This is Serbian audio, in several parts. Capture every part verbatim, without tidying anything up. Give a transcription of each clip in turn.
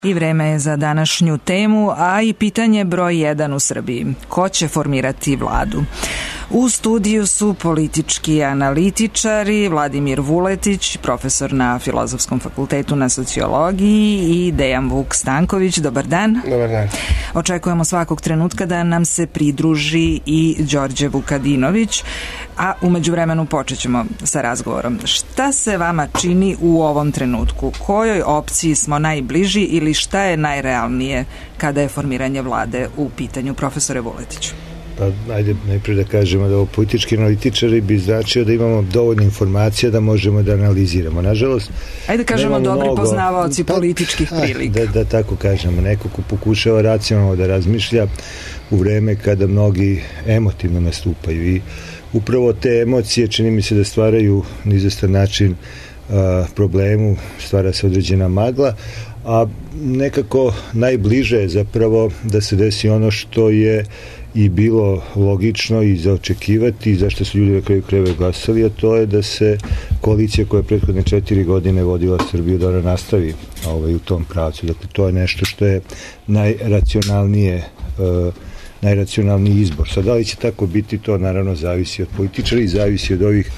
I vreme je za današnju temu, a i pitanje broj jedan u Srbiji. Ko će formirati vladu? U studiju su politički analitičari Vladimir Vuletić, profesor na Filozofskom fakultetu na sociologiji, i Dejan Vuk Stanković. Dobar dan. Dobar dan. Očekujemo svakog trenutka da nam se pridruži i Đorđe Vukadinović, a umeđu vremenu počet ćemo sa razgovorom. Šta se vama čini u ovom trenutku? Kojoj opciji smo najbliži ili šta je najrealnije kada je formiranje vlade u pitanju, profesore Vuletiću? Pa, ajde najprije da kažemo da ovo politički analitičari bi značio da imamo dovoljno informacija da možemo da analiziramo. Nažalost, ajde kažemo dobri mnogo poznavaoci pa, političkih prilika. Da, da tako kažemo, neko ko pokušava racionalno da razmišlja u vreme kada mnogi emotivno nastupaju i upravo te emocije čini mi se da stvaraju na izvestan način a, problemu, stvara se određena magla, a nekako najbliže je zapravo da se desi ono što je i bilo logično i za očekivati i zašto su ljudi na kraju krajeva glasali, a to je da se koalicija koja je prethodne četiri godine vodila Srbiju da ona nastavi ovaj, u tom pravcu. Dakle, to je nešto što je najracionalnije uh, najracionalniji izbor. Sad, da li će tako biti, to naravno zavisi od političara i zavisi od ovih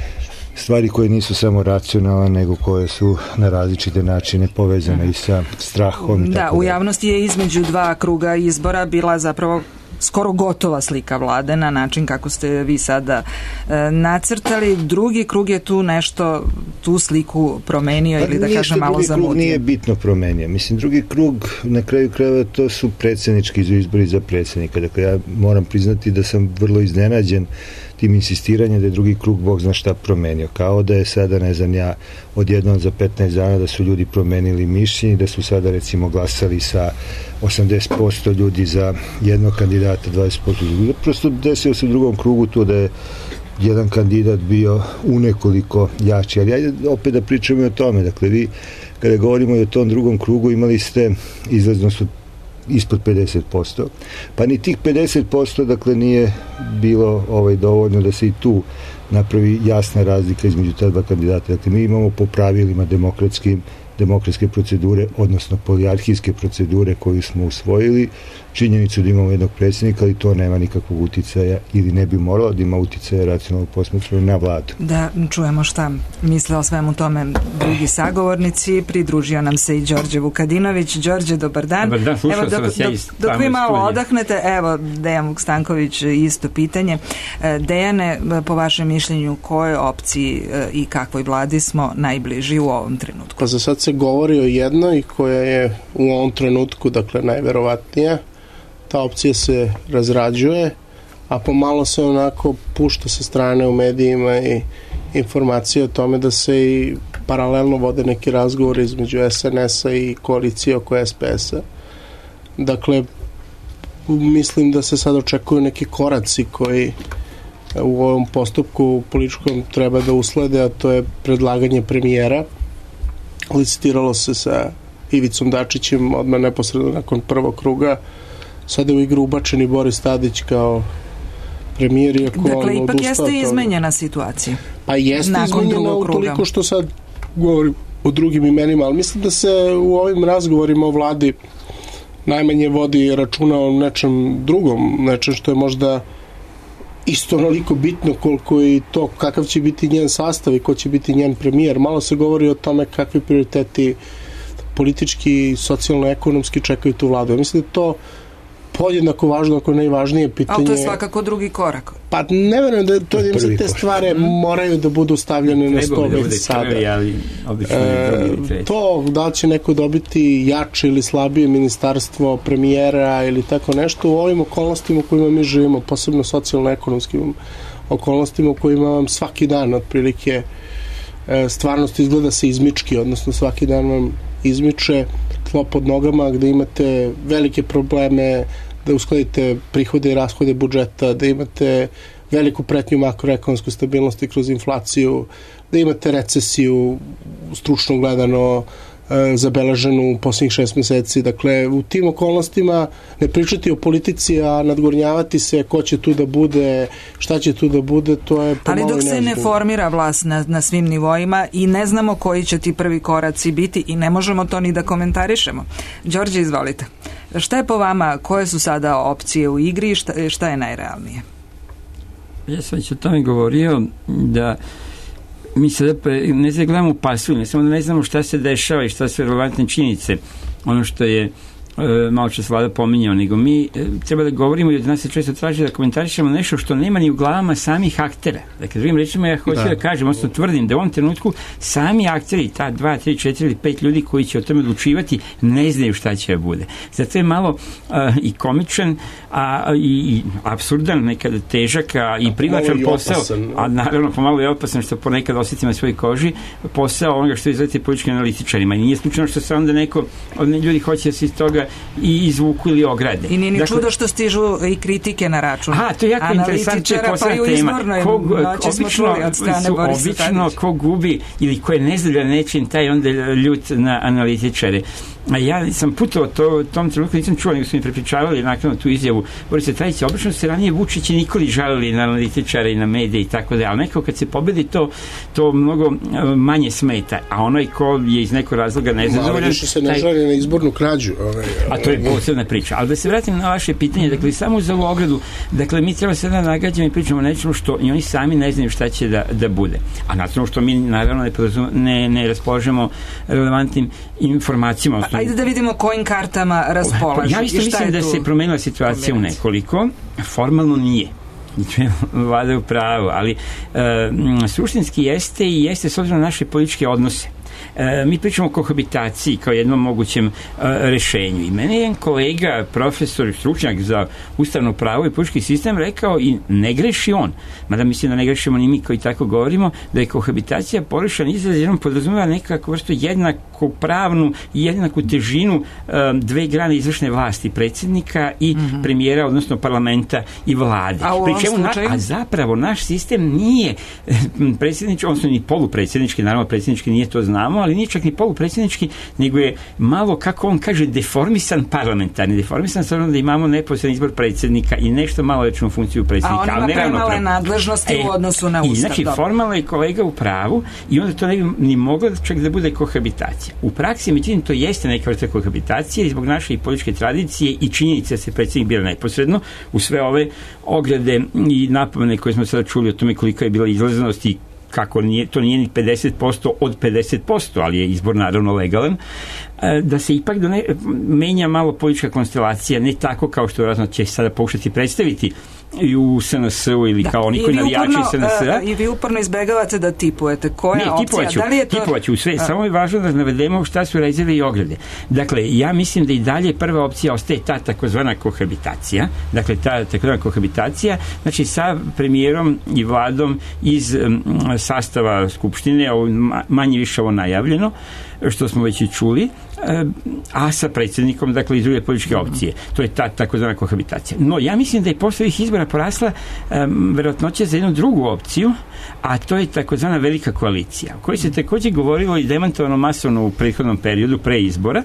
stvari koje nisu samo racionalne, nego koje su na različite načine povezane i sa strahom. I da, tako u javnosti je između dva kruga izbora bila zapravo skoro gotova slika vlade na način kako ste vi sada e, nacrtali. Drugi krug je tu nešto, tu sliku promenio, pa ili da kažem malo zamudio. Drugi krug nije bitno promenio. Mislim, drugi krug na kraju krajeva to su predsjednički izbori za predsjednika. Dakle, ja moram priznati da sam vrlo iznenađen tim insistiranjem da je drugi krug Bog zna šta promenio. Kao da je sada, ne znam ja, odjednom za petnaest dana da su ljudi promenili mišljenje, da su sada recimo glasali sa osamdeset posto ljudi za jednog kandidata, dvadeset posto ljudi. Prosto desio se u drugom krugu to da je jedan kandidat bio u nekoliko jači. Ali ajde opet da pričamo i o tome. Dakle, vi kada govorimo i o tom drugom krugu imali ste izlaznost od ispod pedeset posto. Pa ni tih pedeset posto dakle nije bilo ovaj dovoljno da se i tu napravi jasna razlika između ta dva kandidata. Dakle, mi imamo po pravilima demokratskim demokratske procedure, odnosno polijarhijske procedure koju smo usvojili, činjenicu da imamo jednog predsjednika, ali to nema nikakvog uticaja ili ne bi moralo da ima uticaja racionalno posmatrano na vladu. Da čujemo šta misle o svemu tome drugi sagovornici. Pridružio nam se i Đorđe Vukadinović. Đorđe, dobar dan. Dobar dan, slušao evo, dok, sam vas ja iz dok vi malo odahnete, evo, Dejan Vuk Stanković, isto pitanje. Dejane, po vašem mišljenju, kojoj opciji i kakvoj vladi smo najbliži u ovom trenutku? Pa za sad se govori o jednoj koja je u ovom trenutku, dakle, najverovatnija. Ta opcija se razrađuje, a pomalo se onako pušta sa strane u medijima i informacije o tome da se i paralelno vode neki razgovori između es en es-a i koalicije oko es pe es-a. Dakle, mislim da se sad očekuju neki koraci koji u ovom postupku političkom treba da uslede, a to je predlaganje premijera. Licitiralo se sa Ivicom Dačićem odmah neposredno nakon prvog kruga. Sada je u igru ubačen i Boris Tadić kao premijer, iako dakle, on ipak odustao. Jeste izmenjena situacija. Pa jeste izmenjena utoliko što sad govorim o drugim imenima, ali mislim da se u ovim razgovorima o vladi najmanje vodi računa o nečem drugom, nečem što je možda isto onoliko bitno koliko i to kakav će biti njen sastav i ko će biti njen premijer. Malo se govori o tome kakvi prioriteti politički, socijalno-ekonomski čekaju tu vladu. Ja mislim da to podjednako važno, ako najvažnije pitanje. Ali to je svakako drugi korak. Pa ne verujem da to da im te stvari moraju da budu stavljene na sto već sada. E, to da li će neko dobiti jače ili slabije ministarstvo premijera ili tako nešto u ovim okolnostima u kojima mi živimo, posebno socijalno-ekonomskim okolnostima u kojima vam svaki dan otprilike stvarnost izgleda se izmički, odnosno svaki dan vam izmiče tlo pod nogama, gde imate velike probleme da uskladite prihode i rashode budžeta, da imate veliku pretnju makroekonomskoj stabilnosti kroz inflaciju, da imate recesiju stručno gledano, zabeleženu u posljednjih šest meseci. Dakle, u tim okolnostima ne pričati o politici, a nadgornjavati se ko će tu da bude, šta će tu da bude, to je pomalo. Ali dok se ne formira vlast na, na svim nivoima i ne znamo koji će ti prvi koraci biti i ne možemo to ni da komentarišemo. Đorđe, izvolite. Šta je po vama, koje su sada opcije u igri i šta, šta je najrealnije? Ja sam već o tome govorio da mi sada ne znam gledamo pasu, ne samo da ne znamo šta se dešava i šta su relevantne činjenice, ono što je malo čas Vlada pominjao, nego mi treba da govorimo i od nas se često traži da komentarišemo nešto što nema ni u glavama samih aktera. Dakle, drugim rečima, ja hoću da, da kažem, odnosno tvrdim da u ovom trenutku sami akteri, ta dva, tri, četiri ili pet ljudi koji će o tome odlučivati, ne znaju šta će da bude. Zato je malo uh, i komičan, a i, i apsurdan, nekada težak, a i privlačan posao, opasan, a naravno pomalo je opasan što ponekad osjetim na svojoj koži, posao onoga što izvedete političkim analitičarima. I nije slučajno što se onda neko od ljudi hoće da se iz toga i izvuku ili ograde. I nije ni dakle, čudo što stižu i kritike na račun aha, to je jako interesantna posebna tema. Ko, obično, su, obično ko gubi ili ko je nezadovoljan nečim, taj onda ljut na analitičare. A ja sam putovao to, tom trenutku, nisam čuo, nego su mi prepričavali nakon tu izjavu Borisa Tadića. Obično se ranije Vučić i Nikoli žalili na analitičare i na medije i tako da, ali nekako kad se pobedi to, to mnogo manje smeta, a onaj ko je iz nekog razloga nezadovoljan... Malo više se ne žali na izbornu krađu. Ovaj, a to je posebna priča. Ali da se vratim na vaše pitanje, dakle, samo za ovu ogradu, dakle, mi treba sada nagađamo i pričamo o nečemu što i oni sami ne znaju šta će da, da bude. A naravno što mi naravno ne, ne, ne raspolažemo relevantnim informacijama. Ajde da vidimo kojim kartama raspolažu. Ja isto mislim da se promenila situacija u nekoliko. Formalno nije. Vlada je u pravu, ali uh, suštinski jeste i jeste s obzirom na naše političke odnose. E, mi pričamo o kohabitaciji kao jednom mogućem e, rešenju. I mene je jedan kolega, profesor, stručnjak za ustavno pravo i politički sistem rekao i ne greši on, mada mislim da ne grešimo ni mi koji tako govorimo, da je kohabitacija pogrešan izraz jednom podrazumeva nekakvu vrstu jednaku pravnu i jednaku težinu e, dve grane izvršne vlasti, predsjednika i mm-hmm. premijera, odnosno parlamenta i vlade. A, Pri čemu na, a zapravo naš sistem nije predsjednički, odnosno ni polupredsjednički, naravno predsjednički nije, to znamo, ali nije čak ni polupredsjednički, nego je malo, kako on kaže, deformisan parlamentarni, deformisan s obzirom da imamo neposredni izbor predsjednika i nešto malo rečnu funkciju predsjednika. A on ima premale nadležnosti e, u odnosu na Ustav. I znači, formalno je kolega u pravu i onda to ne bi ni moglo čak da bude kohabitacija. U praksi, međutim, to jeste neka vrsta kohabitacije i zbog naše političke tradicije i činjenice da se predsjednik bira neposredno u sve ove ograde i napomene koje smo sada čuli o tome koliko je bila izlaznost i kako nije, to nije ni pedeset posto od pedeset posto, ali je izbor naravno legalan, da se ipak done, menja malo politička konstelacija, ne tako kao što razno će sada pokušati predstaviti i u S N S-u ili da, kao oni koji navijači S N S-a. I vi uporno izbegavate da tipujete. Koja ne, opcija? Da li je to... tipovaću sve. A. Samo je važno da navedemo šta su rezerve i ograde. Dakle, ja mislim da i dalje prva opcija ostaje ta takozvana kohabitacija. Dakle, ta takozvana kohabitacija, znači sa premijerom i vladom iz um, sastava Skupštine, manje više ovo najavljeno, što smo već i čuli, a sa predsjednikom, dakle, iz druge političke opcije. To je ta takozvana kohabitacija. No, ja mislim da je posle ovih izbora porasla um, verovatnoća za jednu drugu opciju, a to je takozvana velika koalicija, o kojoj se također govorilo i demantovano masovno u prethodnom periodu pre izbora,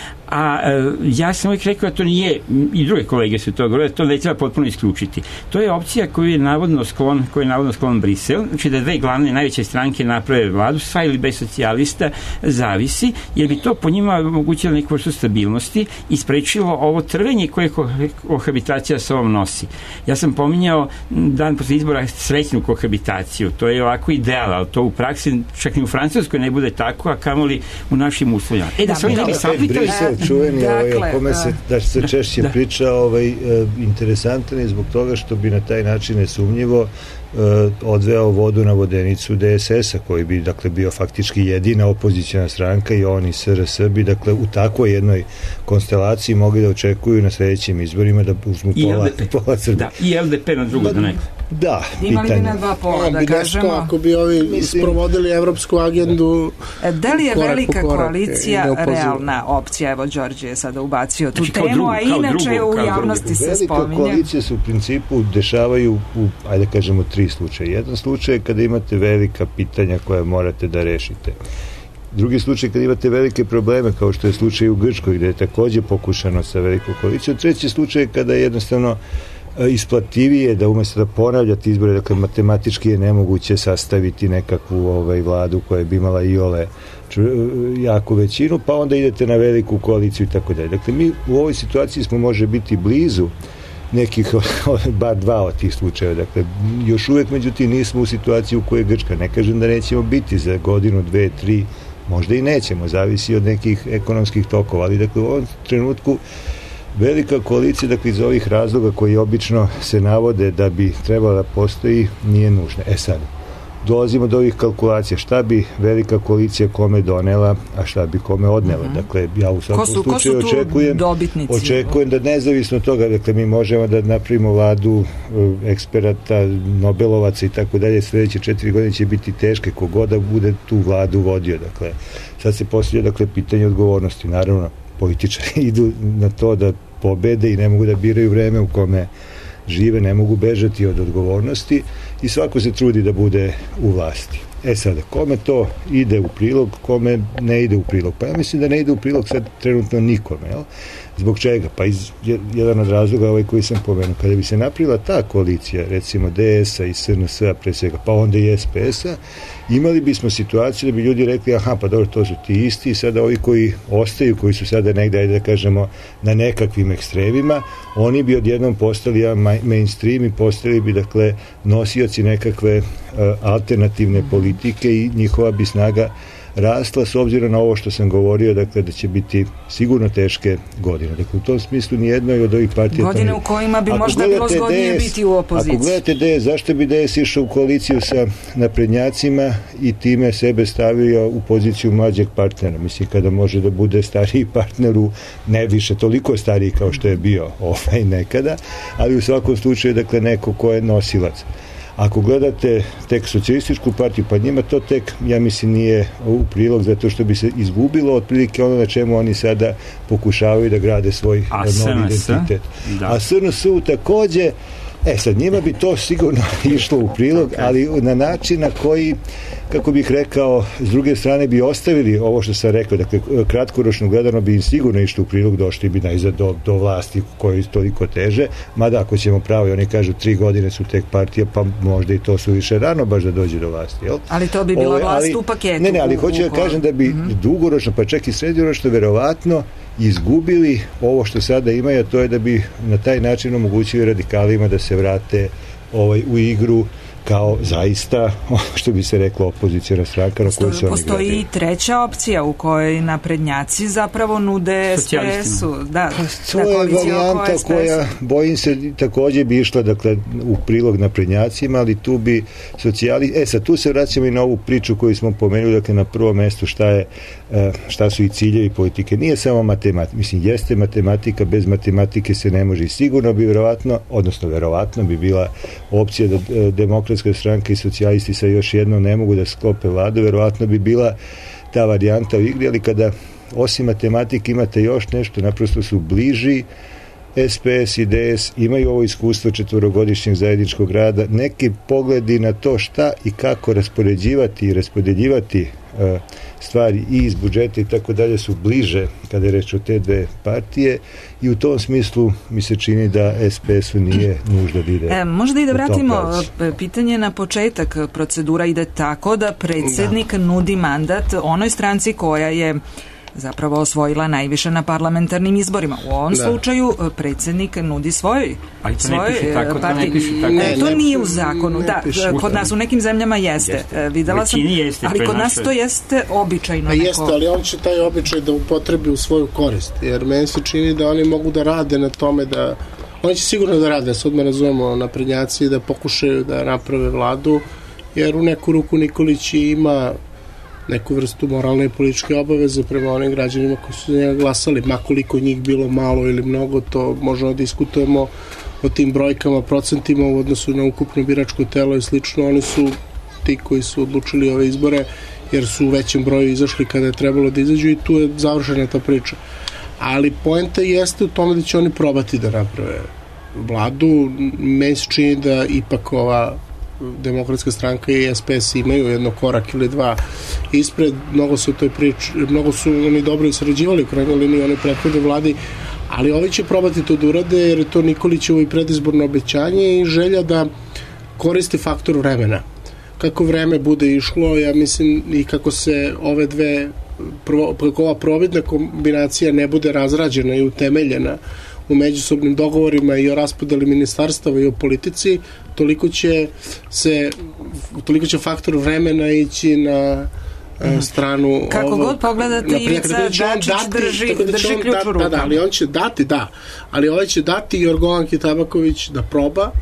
a e, ja sam uvijek rekao da to nije, i druge kolege su to govorili, da to ne treba potpuno isključiti. To je opcija koju je navodno sklon, koju je navodno sklon Brisel, znači da dve glavne najveće stranke naprave vladu, sva ili bez socijalista, zavisi, jer bi to po njima omogućilo neku vrstu stabilnosti i sprečilo ovo trvenje koje kohabitacija sa ovom nosi. Ja sam pominjao dan posle izbora srećnu kohabitaciju, to je ovako ideal, ali to u praksi čak i u Francuskoj ne bude tako, a kamoli u našim uslovima. E, da, da se oni ne bi saplitali... čuveni, dakle, ovaj, o kome se, da se češće da. priča, ovaj, e, interesantan je zbog toga što bi na taj način nesumnjivo e, odveo vodu na vodenicu D S S-a, koji bi, dakle, bio faktički jedina opozicijna stranka i oni S R S bi, dakle, u takvoj jednoj konstelaciji mogli da očekuju na sljedećim izborima da uzmu pola, pola Srbije. Da, i L D P na drugo da nekako. Da, imali bi na dva pola, da kažemo. Ako bi ovi Mislim, sprovodili evropsku agendu... Da li je velika koalicija realna opcija? Evo, Đorđe je sada ubacio tu znači, temu, drugu, a inače drugu, u javnosti se spominje. Velika koalicija se u principu dešavaju u, ajde kažemo, tri slučaje. Jedan slučaj je kada imate velika pitanja koje morate da rešite. Drugi slučaj kad imate velike probleme, kao što je slučaj u Grčkoj, gde je takođe pokušano sa velikom koalicijom. Treći slučaj kada je jednostavno isplativije da umjesto da ponavljate izbore, dakle matematički je nemoguće sastaviti nekakvu ovaj, vladu koja bi imala i ole jaku većinu, pa onda idete na veliku koaliciju i tako dalje. Dakle, mi u ovoj situaciji smo može biti blizu nekih, bar dva od tih slučajeva. Dakle, još uvek, međutim, nismo u situaciji u kojoj je Grčka. Ne kažem da nećemo biti za godinu, dve, tri, možda i nećemo, zavisi od nekih ekonomskih tokova, ali dakle, u ovom trenutku velika koalicija, dakle, iz ovih razloga koji obično se navode da bi trebala da postoji, nije nužna. E sad, dolazimo do ovih kalkulacija. Šta bi velika koalicija kome donela, a šta bi kome odnela? Mm-hmm. Dakle, ja u svakom su, slučaju očekujem, očekujem da nezavisno od toga, dakle, mi možemo da napravimo vladu eksperata, Nobelovaca i tako dalje, sledeće četiri godine će biti teške kogoda bude tu vladu vodio. Dakle, sad se postavlja, dakle, pitanje odgovornosti. Naravno, političari idu na to da pobede i ne mogu da biraju vreme u kome žive, ne mogu bežati od odgovornosti i svako se trudi da bude u vlasti. E sada, kome to ide u prilog, kome ne ide u prilog? Pa ja mislim da ne ide u prilog sad trenutno nikome, jel? Zbog čega? Pa iz, jedan od razloga ovaj koji sam pomenuo, kada bi se napravila ta koalicija, recimo D S-a i S N S-a pre svega, pa onda i S P S-a, imali bismo situaciju da bi ljudi rekli, aha, pa dobro, to su ti isti i sada ovi koji ostaju, koji su sada negde, ajde da kažemo, na nekakvim ekstremima, oni bi odjednom postali ja, mainstream i postali bi, dakle, nosioci nekakve uh, alternativne politike i njihova bi snaga rasla s obzirom na ovo što sam govorio, dakle, da će biti sigurno teške godine. Dakle, u tom smislu nijednoj od ovih partija... Godine u kojima bi možda bilo zgodnije biti u opoziciji. Ako gledate D S, zašto bi D S išao u koaliciju sa naprednjacima i time sebe stavio u poziciju mlađeg partnera? Mislim, kada može da bude stariji partner u ne više, toliko stariji kao što je bio ovaj nekada, ali u svakom slučaju, dakle, neko ko je nosilac. Ako gledate tek socijalističku partiju, pa njima to tek, ja mislim, nije u prilog, zato što bi se izgubilo otprilike ono na čemu oni sada pokušavaju da grade svoj novi identitet. Da. A S N S-u takođe, e sad, njima bi to sigurno išlo u prilog, ali na način na koji, kako bih rekao, s druge strane bi ostavili ovo što sam rekao, dakle, kratkoročno gledano bi im sigurno išlo u prilog, došli bi najzad do, do vlasti koji toliko teže, mada ako ćemo pravo, i oni kažu tri godine su tek partija, pa možda i to su više rano baš da dođe do vlasti, jel? Ali to bi bila Ove, vlast ali, u paketu. Ne, ne, ali u, hoću da kažem da bi mm-hmm. dugoročno, pa čak i srednjoročno, verovatno izgubili ovo što sada imaju, a to je da bi na taj način omogućili radikalima da se vrate ovaj, u igru kao zaista, što bi se reklo, opozicijona stranka na koju se oni postoji gradaju. I treća opcija u kojoj naprednjaci zapravo nude S P S-u. Da, to je varijanta koja, bojim se, takođe bi išla, dakle, u prilog naprednjacima, ali tu bi socijali... E sad, tu se vraćamo i na ovu priču koju smo pomenuli, dakle, na prvom mestu šta je, šta su i ciljevi politike. Nije samo matematika. Mislim, jeste matematika, bez matematike se ne može i sigurno bi verovatno, odnosno verovatno bi bila opcija da Demokratska stranka i socijalisti sa još jednom ne mogu da sklope vladu, verovatno bi bila ta varijanta u igri, ali kada osim matematike imate još nešto, naprosto su bliži S P S i D S, imaju ovo iskustvo četvorogodišnjeg zajedničkog rada, neki pogledi na to šta i kako raspoređivati i raspodeljivati uh, stvari i iz budžeta i tako dalje su bliže kada je reč o te dve partije i u tom smislu mi se čini da S P S-u nije nužno da ide. E, možda i da vratimo pitanje na početak. Procedura ide tako da predsjednik da. nudi mandat onoj stranci koja je zapravo osvojila najviše na parlamentarnim izborima. U ovom da. slučaju predsjednik nudi svoj svoj partiji. Ne, ne, to nije u zakonu. Ne, da, ne kod nas u nekim zemljama jeste. jeste. Videla sam, jeste, ali kod nas to jeste običajno. Pa jeste, ali on će taj običaj da upotrebi u svoju korist. Jer meni se čini da oni mogu da rade na tome da... Oni će sigurno da rade, sad me razumemo, naprednjaci, da pokušaju da naprave vladu, jer u neku ruku Nikolić ima neku vrstu moralne i političke obaveze prema onim građanima koji su za njega glasali, makoliko njih bilo malo ili mnogo, to možemo da diskutujemo o tim brojkama, procentima u odnosu na ukupno biračko telo i slično. Oni su ti koji su odlučili ove izbore jer su u većem broju izašli kada je trebalo da izađu i tu je završena ta priča. Ali poenta jeste u tome da će oni probati da naprave vladu. Meni se čini da ipak ova Demokratska stranka i S P S imaju jedno korak ili dva ispred, mnogo su u toj priči, mnogo su oni dobro i sarađivali u krajnjoj liniji one prethodne vladi, ali ovi će probati to da urade jer je to Nikolićevo i predizborno obećanje i želja da koristi faktor vremena. Kako vreme bude išlo, ja mislim i kako se ove dve, prvo, kako ova providna kombinacija ne bude razrađena i utemeljena u međusobnim dogovorima i o raspodeli ministarstava i o politici, toliko će se toliko će faktor vremena ići na mm. stranu kako ovog, god pogledate Ivica Dačić drži, da drži ključ u rukama. Da, da, ali on će dati, da, ali ovaj će dati Jorgovanki Tabaković da proba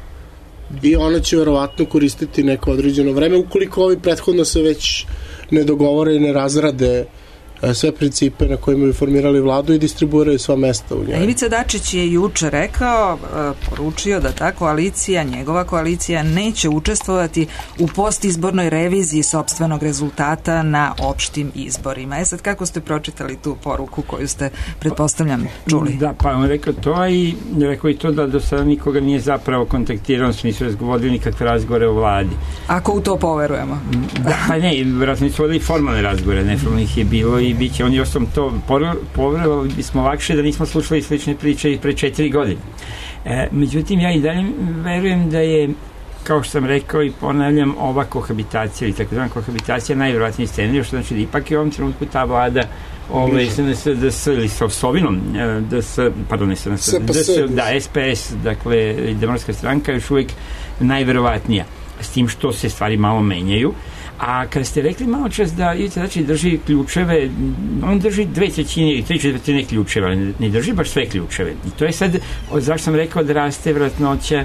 i ona će verovatno koristiti neko određeno vreme, ukoliko ovi prethodno se već ne dogovore i ne razrade sve principe na kojima bi formirali vladu i distribuiraju sva mesta u njoj. Ivica Dačić je juče rekao, poručio da ta koalicija, njegova koalicija, neće učestvovati u postizbornoj reviziji sopstvenog rezultata na opštim izborima. E sad, kako ste pročitali tu poruku koju ste, pretpostavljam, čuli? Da, pa on rekao to i rekao i to da do sada nikoga nije zapravo kontaktirao, nisu razgovorili nikakve razgovore o vladi. Ako u to poverujemo. Da, pa ne, vjerojatno nisu vodili formalne razgovore, neformalnih je bilo i bit će, oni osam to poverovali bismo lakše da nismo slušali slične priče i pre četiri godine. E, međutim, ja i dalje verujem da je, kao što sam rekao i ponavljam, ova kohabitacija ili takozvana kohabitacija najvjerojatniji scenarij, što znači da ipak je u ovom trenutku ta vlada ovaj S N S D S ili sa Sovinom D S, pardon, S N S D S, da, S P S, dakle, Demokratska stranka još uvijek najvjerovatnija, s tim što se stvari malo menjaju. A kada ste rekli malo čas da Ivica Dačić drži ključeve, on drži dve trećine ili tri četvrtine ključeva, ali ne drži baš sve ključeve. I to je sad, zašto sam rekao da raste vratnoća,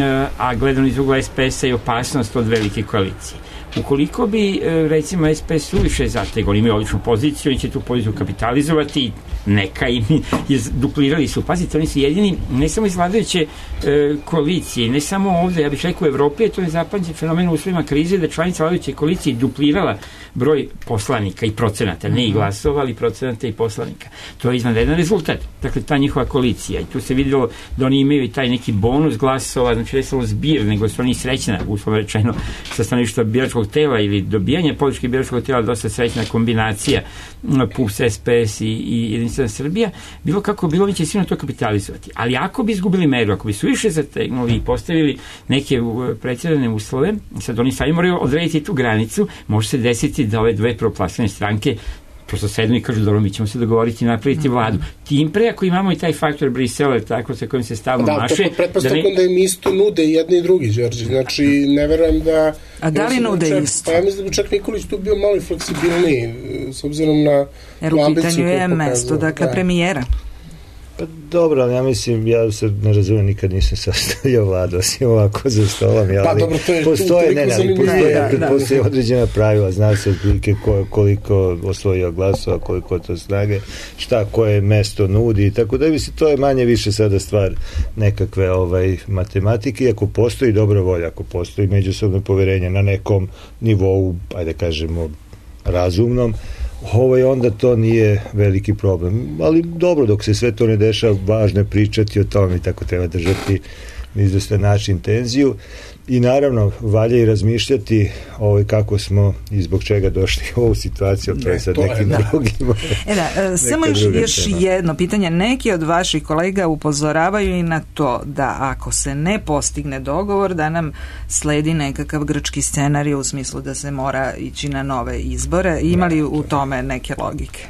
a gledano iz ugla S P S-a i opasnost od velike koalicije. Ukoliko bi, recimo, S P S suviše zategao, imaju odličnu poziciju, oni će tu poziciju kapitalizovati, neka im je duplirali su. Pazite, oni su jedini, ne samo iz vladajuće e, koalicije, ne samo ovdje, ja bih rekao u Evropi, je to je zapadni fenomen u uslovima krize, da članica vladajuće koalicije duplirala broj poslanika i procenata, ne i glasova, ali procenata i poslanika. To je izvanredan rezultat. Dakle, ta njihova koalicija. I tu se vidjelo da oni imaju i taj neki bonus glasova, znači ne samo zbir, nego su oni srećna, uslovno rečeno, sa stanovišta biračkog tela ili dobijanja političkih biračkog tela, dosta srećna kombinacija P U S, S P S i, i Jedinstvena Srbija. Bilo kako bilo, oni će sigurno to kapitalizovati. Ali ako bi izgubili meru, ako bi su više zategnuli i postavili neke predsjedane uslove, sad oni sami moraju odrediti tu granicu, može se desiti da ove dve proplasljene stranke prosto sednu i kažu, dobro, mi ćemo se dogovoriti i napraviti vladu. Tim pre, ako imamo i taj faktor Brisela, tako sa kojim se stalno da, maše... Da, to pretpostavljam da, ne... da im isto nude jedni i drugi, Đorđe. Znači, ne verujem da... A da li nude čak, isto? Pa ja mislim da bi čak Nikolić tu bio malo i fleksibilniji, s obzirom na jer u pitanju je mesto, dakle, da. premijera. Pa dobro, ali ja mislim, ja se ne razumijem, nikad nisam sastavljao vladu, osim ovako za stolom, ali pa, dobro, to je postoje, tu, ne, ne, ali postoje, da, da, postoje da. određena pravila, zna se otprilike ko, koliko osvojio glasova, koliko to snage, šta, koje mesto nudi i tako da, mislim, to je manje više sada stvar nekakve ovaj, matematike, i ako postoji dobra volja, ako postoji međusobno poverenje na nekom nivou, ajde kažemo, razumnom, ovo je onda to nije veliki problem, ali dobro, dok se sve to ne dešava, važno je pričati o tome i tako treba držati na izvestan način tenziju i naravno valja i razmišljati ovaj, kako smo i zbog čega došli u ovu situaciju, to je sad nekim da. drugim. E da, samo još, još jedno pitanje, neki od vaših kolega upozoravaju i na to da ako se ne postigne dogovor, da nam sledi nekakav grčki scenarij u smislu da se mora ići na nove izbore. Ima li u tome neke logike?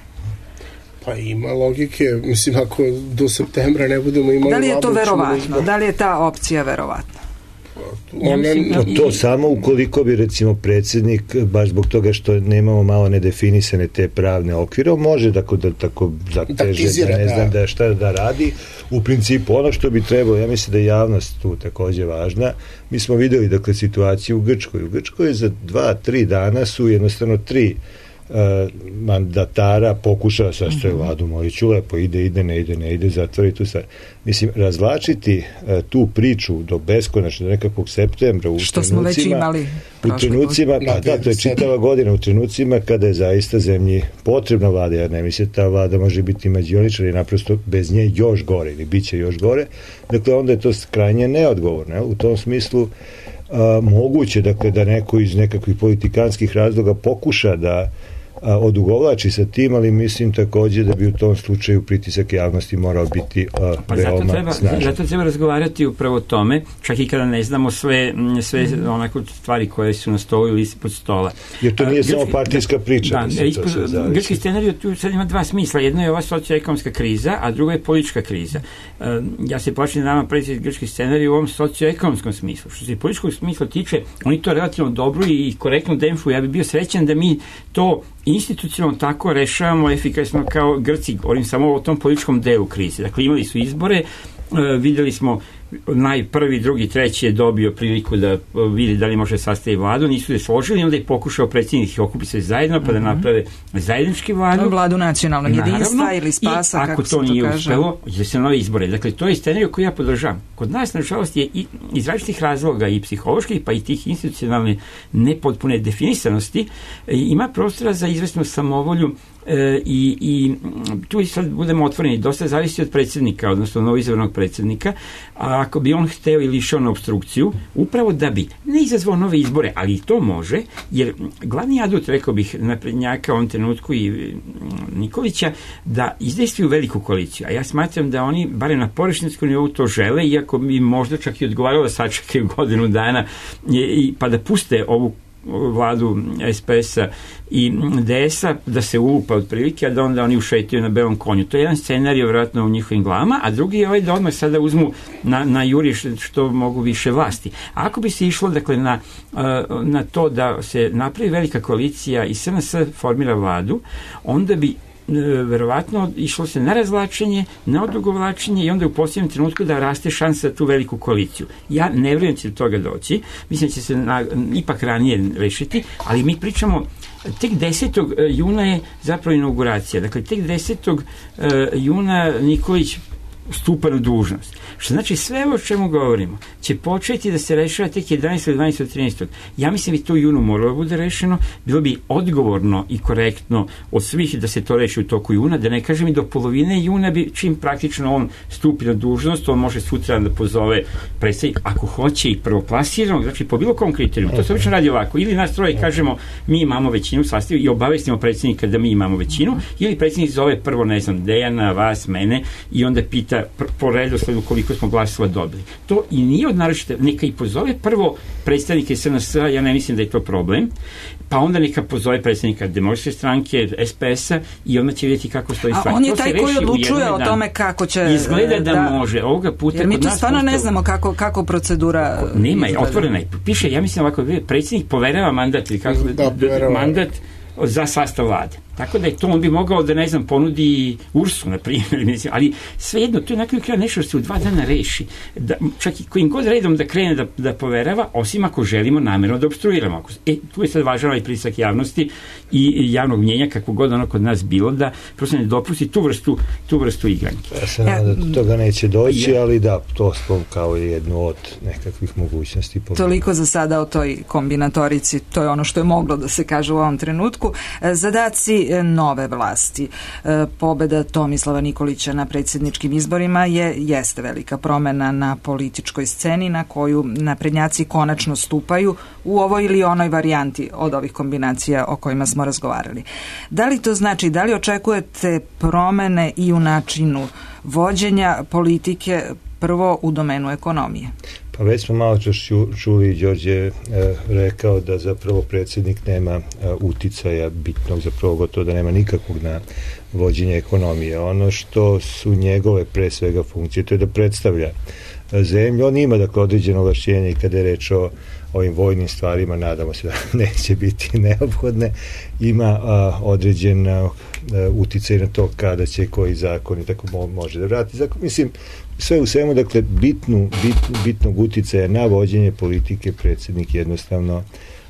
Pa ima logike, mislim, ako do septembra ne budemo imali... Da li je to verovatno? Da li je ta opcija verovatna? Ja mislim, no, to samo ukoliko bi recimo predsjednik, baš zbog toga što nemamo malo nedefinisane te pravne okvire, može da, da tako zateže, da, da ne znam da šta da radi. U principu, ono što bi trebalo, ja mislim da je javnost tu također važna. Mi smo vidjeli, dakle, situaciju u Grčkoj. U Grčkoj za dva, tri dana su jednostavno tri Uh, mandatara pokušava sastoje mm-hmm. vladu, mojiću lepo, ide, ide, ne ide, ne ide, zatvori tu stvar. Mislim, razvlačiti uh, tu priču do beskonačno, do nekakvog septembra u što smo već imali u trenucima, pa da, to je čitava godina, u trenucima kada je zaista zemlji potrebna vlada, ja ne mislim ta vlada može biti mađioničar i naprosto bez nje još gore ili bit će još gore, dakle onda je to krajnje neodgovorno, u tom smislu a, moguće dakle da neko iz nekakvih politikanskih razloga pokuša da a, odugovlači sa tim, ali mislim takođe da bi u tom slučaju pritisak javnosti morao biti a, pa veoma zato treba, snažan. Zato treba razgovarati upravo o tome, čak i kada ne znamo sve, sve mm. onako stvari koje su na stolu ili ispod stola. Jer to nije a, samo partijska priča. Da, mislim, ispod, grčki scenarij tu sad ima dva smisla. Jedno je ova socioekonomska kriza, a druga je politička kriza. Uh, ja se počnem nama predstaviti grčki scenarij u ovom socioekonomskom smislu. Što se političkog smisla tiče, oni to relativno dobro i korektno demfu. Ja bih bio srećan da mi to institucionalno tako rešavamo efikasno kao Grci, govorim samo o tom političkom delu krize. Dakle, imali su izbore, videli smo najprvi, drugi, treći je dobio priliku da vidi da li može sastaviti vladu, nisu se složili, onda je pokušao predsjednik ih okupi se zajedno pa da naprave zajednički vladu. Vladu nacionalnog jedinstva ili spasa, kako se to nije kaže. Uspelo, je se nove izbore. Dakle, to je scenarij koji ja podržavam. Kod nas, nažalost, je i iz različitih razloga i psiholoških, pa i tih institucionalne nepotpune definisanosti, ima prostora za izvesnu samovolju E, i, i tu sad budemo otvoreni, dosta zavisi od predsjednika, odnosno novoizabranog predsjednika, a ako bi on hteo ili išao na obstrukciju, upravo da bi ne izazvao nove izbore, ali i to može, jer glavni adut, rekao bih, naprednjaka u ovom trenutku i Nikolića, da izdejstvuju veliku koaliciju, a ja smatram da oni, barem na površinskoj nivou, to žele, iako bi možda čak i odgovaralo da sačekaju godinu dana i, pa da puste ovu vladu es pe es-a i de es-a da se ulupa otprilike, a da onda oni ušetaju na belom konju. To je jedan scenarij vjerojatno u njihovim glavama, a drugi je ovaj da odmah sada uzmu na, na juri što mogu više vlasti. A ako bi se išlo dakle na, na to da se napravi velika koalicija i es en es formira vladu, onda bi verovatno išlo se na razvlačenje, na odugovlačenje i onda u posljednjem trenutku da raste šansa za tu veliku koaliciju. Ja ne vjerujem će do toga doći, mislim da će se na, ipak ranije rešiti, ali mi pričamo tek desetog juna je zapravo inauguracija. Dakle, tek desetog juna Nikolić stupa na dužnost. Što znači sve o čemu govorimo će početi da se rešava tek jedanaestog, dvanaestog, trinaestog Ja mislim da bi to u junu moralo bude rešeno, bilo bi odgovorno i korektno od svih da se to reši u toku juna, da ne kažem i do polovine juna bi, čim praktično on stupi na dužnost, on može sutra da pozove predstavnik, ako hoće i prvoplasiranog, znači po bilo kom kriteriju. To se obično radi ovako, ili nas troje kažemo mi imamo većinu sastavu i obavestimo predsjednika da mi imamo većinu, ili predsjednik zove prvo, ne znam, Dejana, vas, mene i onda pita po redosledu koliko smo glasova dobili. To i nije od naročite, neka i pozove prvo predstavnike es en es-a, ja ne mislim da je to problem, pa onda neka pozove predstavnika Demokratske stranke, es pe es-a i onda će vidjeti kako stoji stvar. A on je taj koji odlučuje o tome kako će... Izgleda da, da može. Ovoga puta jer mi to stvarno ne znamo kako, kako procedura... Nema je, otvorena je. Piše, ja mislim ovako, predsjednik poverava mandat ili kako... Da, poverava. Mandat za sastav vlade. Tako da je to, on bi mogao da, ne znam, ponudi Ursu, na primjer, ali svejedno, to je nakon kraja nešto što se u dva dana reši. Da, čak i kojim god redom da krene da, da poverava, osim ako želimo namjerno da obstruiramo. E, tu je sad važan ovaj pritisak javnosti i javnog mnjenja, kako god ono kod nas bilo, da prosto ne dopusti tu vrstu, tu vrstu igranke. Ja se nadam da do toga neće doći, ja, ali da, to smo kao jednu od nekakvih mogućnosti. Toliko za sada o toj kombinatorici, to je ono što je moglo da se kaže u ovom trenutku. Zadaci nove vlasti. Pobeda Tomislava Nikolića na predsjedničkim izborima je jeste velika promena na političkoj sceni na koju naprednjaci konačno stupaju u ovoj ili onoj varijanti od ovih kombinacija o kojima smo razgovarali. Da li to znači, da li očekujete promene i u načinu vođenja politike, prvo u domenu ekonomije? Pa već smo malo čas čuli, Đorđe je e, rekao da zapravo predsjednik nema e, uticaja bitnog, zapravo gotovo da nema nikakvog na vođenje ekonomije. Ono što su njegove pre svega funkcije, to je da predstavlja zemlju. On ima dakle određeno ovlašćenje i kada je reč o ovim vojnim stvarima, nadamo se da neće biti neophodne, ima a, određen a, uticaj na to kada će koji zakon i tako mo- može da vrati zakon. Mislim, sve u svemu, dakle, bitnu, bit, bitnog uticaja na vođenje politike predsjednik jednostavno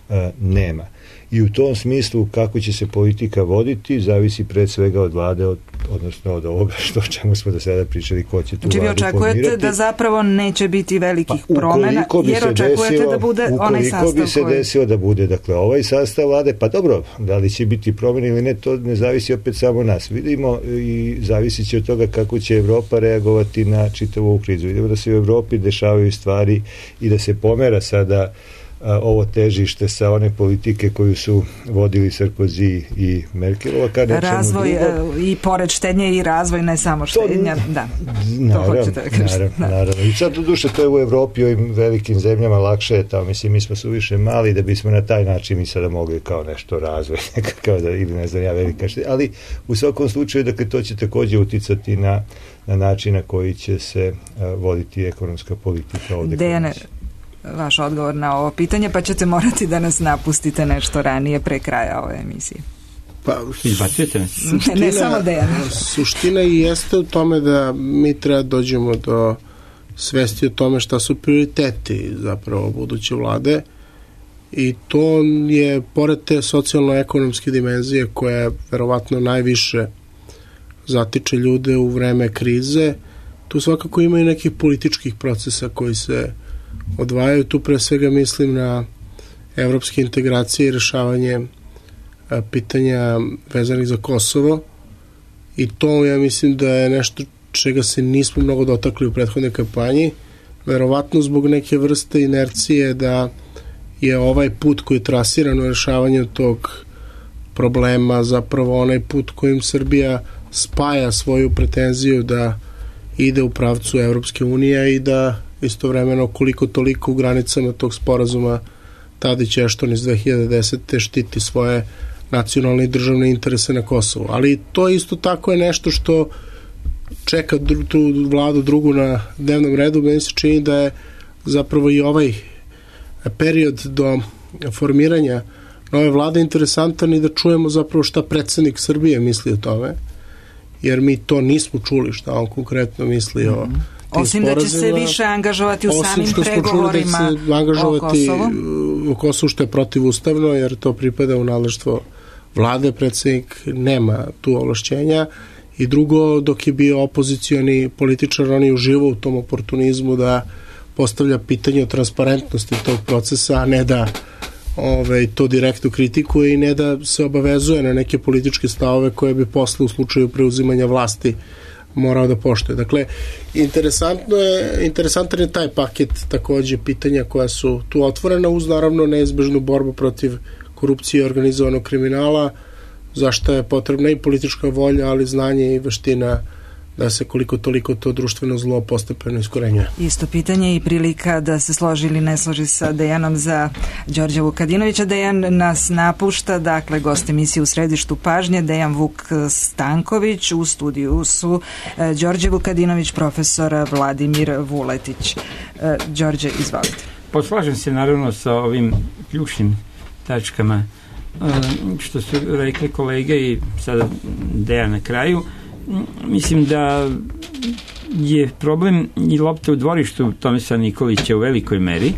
nema. I u tom smislu kako će se politika voditi zavisi pred svega od vlade, od, odnosno od ovoga što o čemu smo do sada pričali, ko će tu znači, vladu formirati. Znači vi očekujete da zapravo neće biti velikih pa, promjena, jer očekujete desilo, da bude onaj sastav ukoliko bi se koji... desilo da bude dakle ovaj sastav vlade, pa dobro, da li će biti promjena ili ne, to ne zavisi opet samo nas. Vidimo i zavisi će od toga kako će Evropa reagovati na čitavu ovu krizu. Vidimo da se u Evropi dešavaju stvari i da se pomera sada a, ovo težište sa one politike koju su vodili Sarkozy i Merkelova. Razvoj drugo, i pored štednje i razvoj, ne samo štednja. To, da, naravno, to da naravno, da. naravno. I sad u duše to je u Evropi, ovim velikim zemljama lakše je tamo. Mislim, mi smo suviše mali da bismo na taj način mi sada mogli kao nešto razvoj, kao da, ili ne znam ja velika štednja. Ali u svakom slučaju, dakle, to će također uticati na, na način na koji će se uh, voditi ekonomska politika ovdje. Dejane, vaš odgovor na ovo pitanje, pa ćete morati da nas napustite nešto ranije pre kraja ove emisije. Pa, izbacujete nas. Suština, ne samo Dejan. Suština i jeste u tome da mi treba dođemo do svesti o tome šta su prioriteti zapravo buduće vlade i to je pored te socijalno-ekonomske dimenzije koja verovatno najviše zatiče ljude u vreme krize, tu svakako ima i nekih političkih procesa koji se odvajaju. Tu pre svega mislim na evropske integracije i rešavanje a, pitanja vezanih za Kosovo i to ja mislim da je nešto čega se nismo mnogo dotakli u prethodnoj kampanji, verovatno zbog neke vrste inercije da je ovaj put koji je trasiran u rešavanju tog problema zapravo onaj put kojim Srbija spaja svoju pretenziju da ide u pravcu Evropske unije i da istovremeno koliko toliko u granicama tog sporazuma Tadić Ešton iz dve hiljade desete štiti svoje nacionalne i državne interese na Kosovu. Ali to isto tako je nešto što čeka dru, tu vladu drugu na dnevnom redu. Meni se čini da je zapravo i ovaj period do formiranja nove vlade interesantan i da čujemo zapravo šta predsjednik Srbije misli o tome, jer mi to nismo čuli šta on konkretno misli o mm-hmm. Osim da će se više angažovati u samim pregovorima o Kosovu. O Kosovu što je protivustavno, jer to pripada u nadleštvo vlade, predsjednik nema tu ovlašćenja i drugo, dok je bio opozicioni političar, on je uživao u tom oportunizmu da postavlja pitanje o transparentnosti tog procesa, a ne da ove, to direktno kritikuje i ne da se obavezuje na neke političke stavove koje bi posle u slučaju preuzimanja vlasti morao da poštuje. Dakle, interesantno je, interesantan je taj paket takođe pitanja koja su tu otvorena uz naravno neizbežnu borbu protiv korupcije i organizovanog kriminala, zašto je potrebna i politička volja, ali znanje i veština da se koliko toliko to društveno zlo postepeno iskorenjuje. Isto pitanje i prilika da se složi ili ne složi sa Dejanom za Đorđa Vukadinovića. Dejan nas napušta, dakle gost emisije U središtu pažnje, Dejan Vuk Stanković, u studiju su e, Đorđe Vukadinović, profesor Vladimir Vuletić. E, Đorđe, izvolite. Poslažem se naravno sa ovim ključnim tačkama e, što su rekli kolege i sada Dejan na kraju. Mislim da je problem i lopta u dvorištu Tomislava Nikolića u velikoj meri,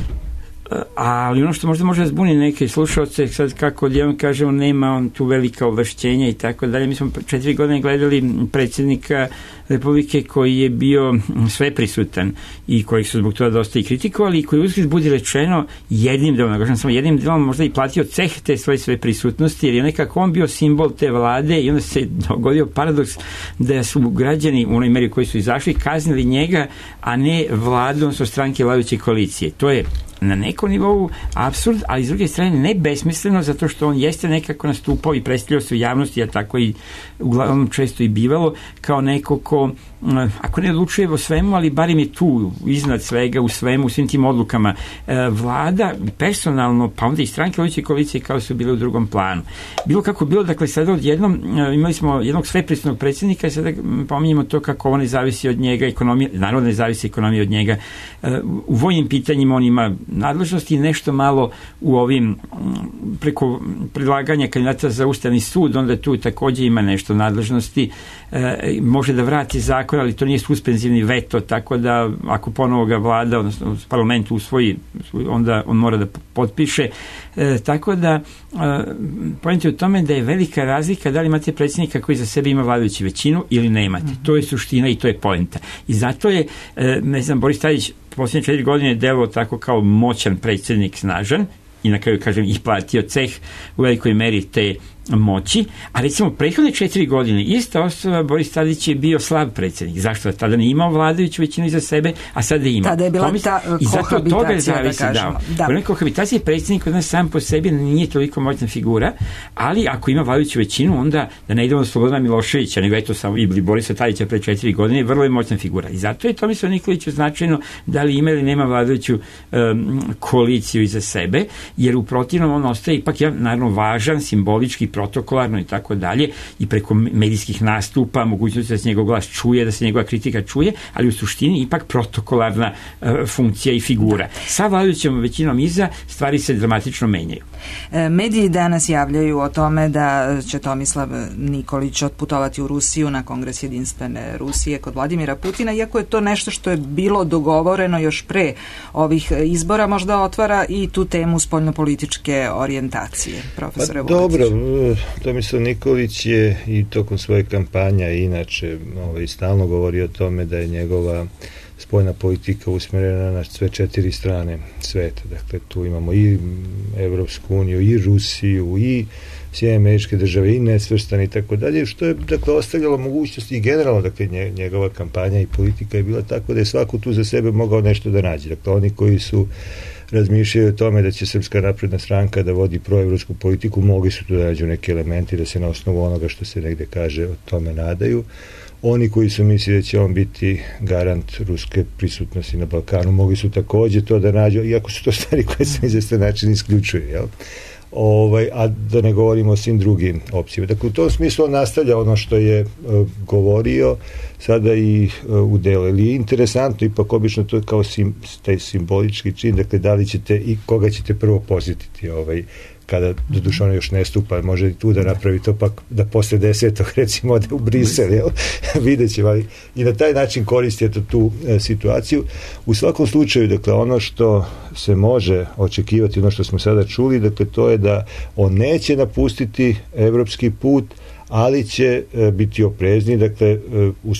ali ono što možda može zbuni neke slušalce, sad kako odjednom kažemo nema on tu velika ovlašćenja i tako dalje. Mi smo četiri godine gledali predsjednika Republike koji je bio sveprisutan i koji su zbog toga dosta i kritikovali i koji uzgled budi rečeno jednim delom, naglašam samo jednim delom možda i platio ceh te svoje sveprisutnosti, jer je nekako on bio simbol te vlade i onda se dogodio paradoks da su građani u onoj meri koji su izašli kaznili njega, a ne vladu, odnosno stranke vladajuće koalicije. To je na nekom nivou apsurd, ali s druge strane ne besmisleno, zato što on jeste nekako nastupao i predstavljao se u javnosti, a tako i uglavnom često i bivalo, kao neko ko, ako ne odlučuje o svemu, ali barem je tu iznad svega, u svemu, u svim tim odlukama. Vlada personalno, pa onda i stranke vladajuće koalicije kao su bile u drugom planu. Bilo kako bilo, dakle sada odjednom imali smo jednog sveprisutnog predsjednika i sada pominjemo to kako on ne zavisi od njega ekonomija, naravno ne zavisi ekonomija od njega. U vojnim pitanjima on ima nadležnosti, nešto malo u ovim preko predlaganja kandidata za Ustavni sud, onda tu takođe ima nešto nadležnosti, e, može da vrati zakon, ali to nije suspenzivni veto, tako da ako ponovo ga vlada, odnosno parlament usvoji, onda on mora da potpiše. E, tako da e, pojent je u tome da je velika razlika da li imate predsjednika koji za sebe ima vladajuću većinu ili ne imate. Mm-hmm. To je suština i to je poenta. I zato je, e, ne znam, Boris Tadić posljednje četiri godine delovao tako kao moćan predsjednik, snažan, i na kraju, kažem, i platio ceh u velikoj meri te moći, a recimo prethodne četiri godine ista osoba Boris Tadić je bio slab predsjednik. Zašto? Tada nije imao vladajuću većinu iza sebe, a sada ima. Tada je bila Tomis, ta kohabitacija, da kažemo. Da. Kod kohabitacije predsjednik od nas sam po sebi nije toliko moćna figura, ali ako ima vladajuću većinu, onda da ne idemo do Slobodana Miloševića, nego eto samo i Borisa Tadića pre četiri godine, vrlo je moćna figura. I zato je Tomislav Nikoliću značajno da li ima ili nema vladajuću um, koaliciju iza sebe, jer u protivnom on ostaje ipak je naravno važan, simbolički, protokolarno i tako dalje, i preko medijskih nastupa, mogućnosti da se njegov glas čuje, da se njegova kritika čuje, ali u suštini ipak protokolarna uh, funkcija i figura. Sa vladajućom većinom iza stvari se dramatično menjaju. E, mediji danas javljaju o tome da će Tomislav Nikolić otputovati u Rusiju na Kongres jedinstvene Rusije kod Vladimira Putina, iako je to nešto što je bilo dogovoreno još pre ovih izbora, možda otvara i tu temu spoljnopolitičke orijentacije, profesore Vuletić. Dobro, Tomislav Nikolić je i tokom svoje kampanja i inače ovaj, stalno govori o tome da je njegova spoljna politika usmjerena na sve četiri strane sveta. Dakle, tu imamo i Evropsku uniju, i Rusiju, i Sjedinjene Američke Države, i nesvrstani i tako dalje, što je, dakle, ostavljalo mogućnosti i generalno, dakle, njegova kampanja i politika je bila tako da je svako tu za sebe mogao nešto da nađe. Dakle, oni koji su razmišljaju o tome da će Srpska napredna stranka da vodi proevropsku politiku, mogli su tu da nađu neke elementi da se na osnovu onoga što se negde kaže o tome nadaju. Oni koji su mislili da će on biti garant ruske prisutnosti na Balkanu, mogli su takođe to da nađu, iako su to stvari koje se izvestan način isključuju, jel? Ovaj, a da ne govorimo o svim drugim opcijama. Dakle, u tom smislu on nastavlja ono što je uh, govorio sada i uh, u delu. Ali je interesantno, ipak obično to je kao sim, taj simbolički čin, dakle, da li ćete i koga ćete prvo posjetiti ovaj, kada doduše ono još ne stupa, može i tu da napravi to pak da posle desetog recimo ode u Brisel, jel? Vidjet ćemo, ali i na taj način koristi eto tu e, situaciju. U svakom slučaju, dakle, ono što se može očekivati, ono što smo sada čuli, dakle, to je da on neće napustiti evropski put, ali će e, biti oprezni, dakle, e, uz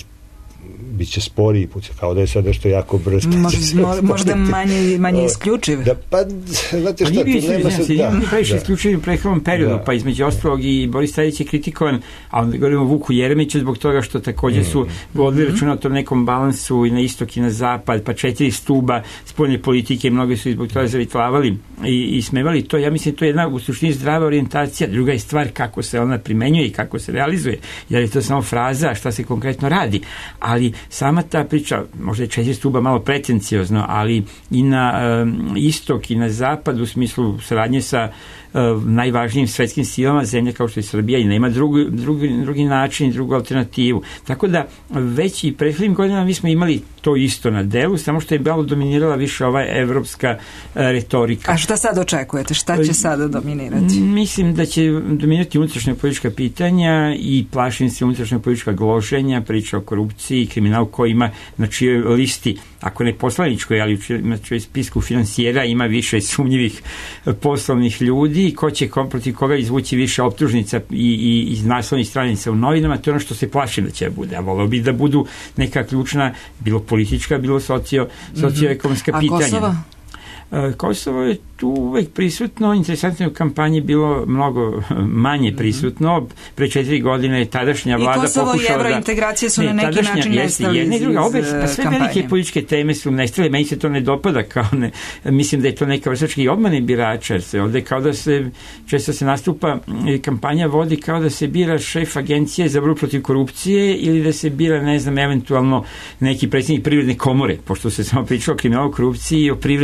biće sporiji put, kao da je sad nešto jako brzo. Možda, možda manje, manje isključiv. Da, pa, znate šta, pa tu nema sad... Ja ne previše isključivim prehrvanom periodu, da. Pa između ostalog i Boris Tadić je kritikovan, a onda govorimo o Vuku Jeremiću zbog toga što takođe su mm. vodili računa o tom nekom balansu i na istok i na zapad, pa četiri stuba spoljne politike, mnogi su zbog toga zavitlavali i, i smevali to. Ja mislim, to je jedna u suštini zdrava orijentacija. Druga je stvar kako se ona primenjuje i kako se realizuje, jer je to samo fraza šta se konkretno radi. Ali sama ta priča, možda je četiri stuba malo pretenciozno, ali i na um, istok i na zapad u smislu saradnje sa uh, najvažnijim svetskim silama, zemlje kao što je Srbija, i nema drugi, drugi, drugi način, drugu alternativu. Tako da već i prethodnim godinama mi smo imali to isto na delu, samo što je bilo dominirala više ova evropska uh, retorika. A šta sad očekujete? Šta će sada dominirati? Mislim da će dominirati unutrašnja politička pitanja i plašim se unutrašnja politička gloženja, priča o korupciji, kriminal koji ima na čijoj listi, ako ne poslaničkoj, ali na čijoj spisku finansijera ima više sumnjivih poslovnih ljudi, ko će protiv koga izvući više optužnica i, i iz naslovnih stranica u novinama, to je ono što se plašim da će bude, a voleo bi da budu neka ključna, bilo politička, bilo socio, socioekonomska mm-hmm. pitanja. A Kosova? Kosovo je tu uvek prisutno, interesantno je u kampanji bilo mnogo manje prisutno. Pre četiri godine je tadašnja vlada pokušala da... I Kosovo i evrointegracije su ne, na neki način nestali iz, iz druga, obe, pa sve kampanje. Velike političke teme su nestale, meni se to ne dopada, kao ne, mislim da je to neka vrstački obmane birača, jer se ovde kao da se, često se nastupa, kampanja vodi kao da se bira šef agencije za borbu protiv korupcije ili da se bira, ne znam, eventualno neki predsjednik privredne komore, pošto se samo pričalo o kriminalu, korupciji i o privredi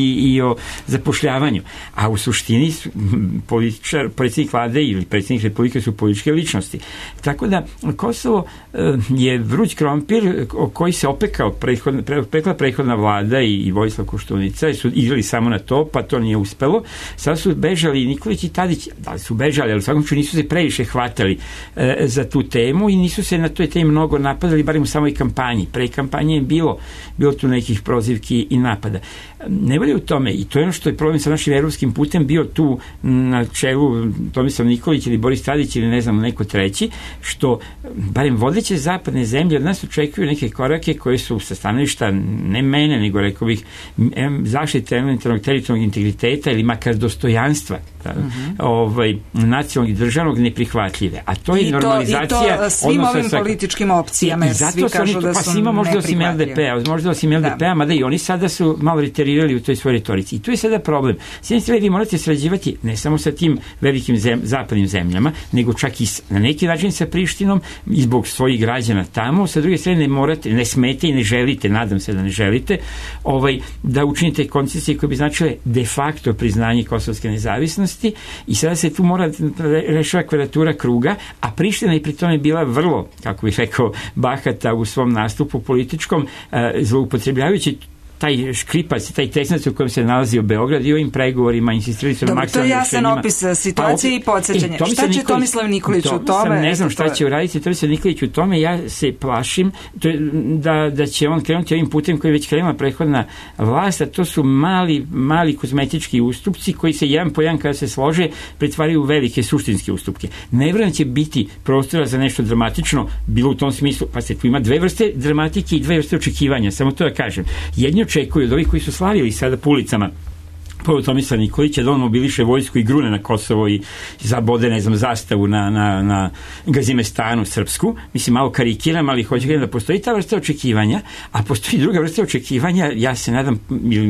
i, i o zapošljavanju. A u suštini političar, predsjednik vlade ili predsjednik republike su političke ličnosti. Tako da Kosovo je vruć krompir o koji se opekao prethodna, pekla prethodna vlada i, i Vojislav Koštunica i su igrali samo na to, pa to nije uspelo. Sad su bežali Nikolić i Tadić, da li su bežali, ali u svakom ču nisu se previše hvatali e, za tu temu i nisu se na toj temi mnogo napadali, barem u samoj kampanji. Pre kampanje je bilo, bilo tu nekih prozivki i napada. Ne volje u tome, i to je ono što je problem sa našim evropskim putem, bio tu na čelu Tomislav Nikolić ili Boris Tadić ili ne znam, neko treći, što barem vodeće zapadne zemlje od nas očekuju neke korake koje su sa stanovišta ne mene, nego rekao bih zaštite elementarnog teritorijalnog integriteta ili makar dostojanstva da, mm-hmm. ovaj, nacionalnog i državnog neprihvatljive. A to je I normalizacija to, i to svim ovim sa, političkim opcijama, jer svi kažu oni, da su pa svima možda osim L D P-a, možda osim L D P-a, mada i oni sada su malo reterirali u toj svojoj retorici. I tu je sada problem. S jedne strane vi morate srađivati ne samo sa tim velikim zem, zapadnim zemljama, nego čak i na neki način sa Prištinom i zbog svojih građana tamo. Sa druge strane ne morate, ne smete i ne želite, nadam se da ne želite, ovaj, da učinite koncesije koje bi značile de facto priznanje kosovske nezavisnosti i sada se tu mora rešava kvadratura kruga, a Priština je pri tome bila vrlo, kako bih rekao, bahata u svom nastupu političkom, zloupotrebljavajući taj škripac, taj tesnac u kojem se nalazio Beograd i ovim pregovorima insistirali su na maksimalnim rešenjima. To je jasan opis situacije i podsjećanje. E, šta će Tomislav Nikolić u tome? Ne znam šta će uraditi Tomislav Nikolić u tome. Ja se plašim to je, da, da će on krenuti ovim putem koji je već krenula prethodna vlast, a to su mali, mali kozmetički ustupci koji se jedan po jedan kada se slože pretvaraju u velike suštinske ustupke. Nevjerojatno će biti prostora za nešto dramatično, bilo u tom smislu, pa se tu ima dve vrste dramatike i dve vrste očekivanja, samo to da kažem. Jedni očekuju od ovih koji su slavili sada po ulicama pored Tomislava Nikolića da on mobiliše vojsku i grune na Kosovo i zabode, ne znam, zastavu na, na, na Gazimestanu srpsku. Mislim, malo karikiram, ali hoću da postoji ta vrsta očekivanja, a postoji druga vrsta očekivanja, ja se nadam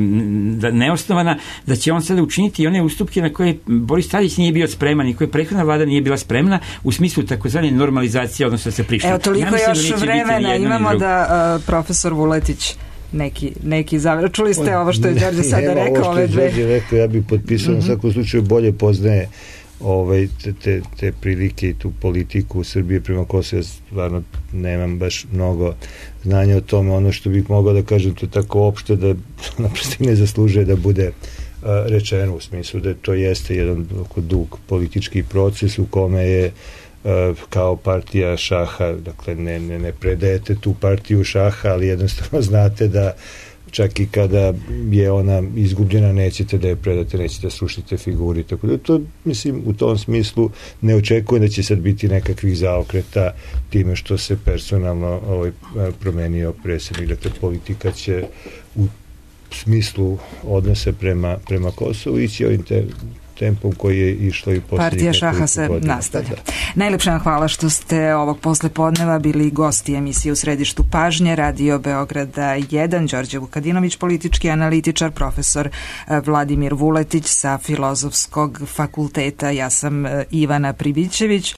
da neosnovana, da će on sada učiniti i one ustupke na koje Boris Tadić nije bio spreman i koje prethodna vlada nije bila spremna u smislu takozvane normalizacije odnosa sa Prištinom. Evo, toliko ja još da vremena imamo da uh, profesor Vuletić neki, neki zavr. Čuli ste ovo što je Đorđe sada rekao? Ovo što je Đorđe rekao, ja bih potpisao, mm-hmm. na svakom slučaju bolje poznaje ovaj, te, te, te prilike i tu politiku u Srbije prema Kosovu. Ja stvarno nemam baš mnogo znanja o tome. Ono što bih mogao da kažem, to je tako opšte da naprosto ne zaslužuje da bude uh, rečeno, u smislu da to jeste jedan dug politički proces u kome je kao partija šaha, dakle ne, ne, ne predajete tu partiju šaha, ali jednostavno znate da čak i kada je ona izgubljena nećete da je predate, nećete da srušite figuri, tako da to, mislim, u tom smislu ne očekujem da će sad biti nekakvih zaokreta time što se personalno ovaj, promenio predsjednik, dakle politika će u smislu odnosa prema, prema Kosovu ići ovim te tempom koji je išlo i posljednjih Partija šaha se godina. Nastavlja. Da. Najlepša vam hvala što ste ovog poslepodneva bili gosti emisije U središtu pažnje, Radio Beograda jedan, Đorđe Vukadinović, politički analitičar, profesor Vladimir Vuletić sa Filozofskog fakulteta, ja sam Ivana Pribićević.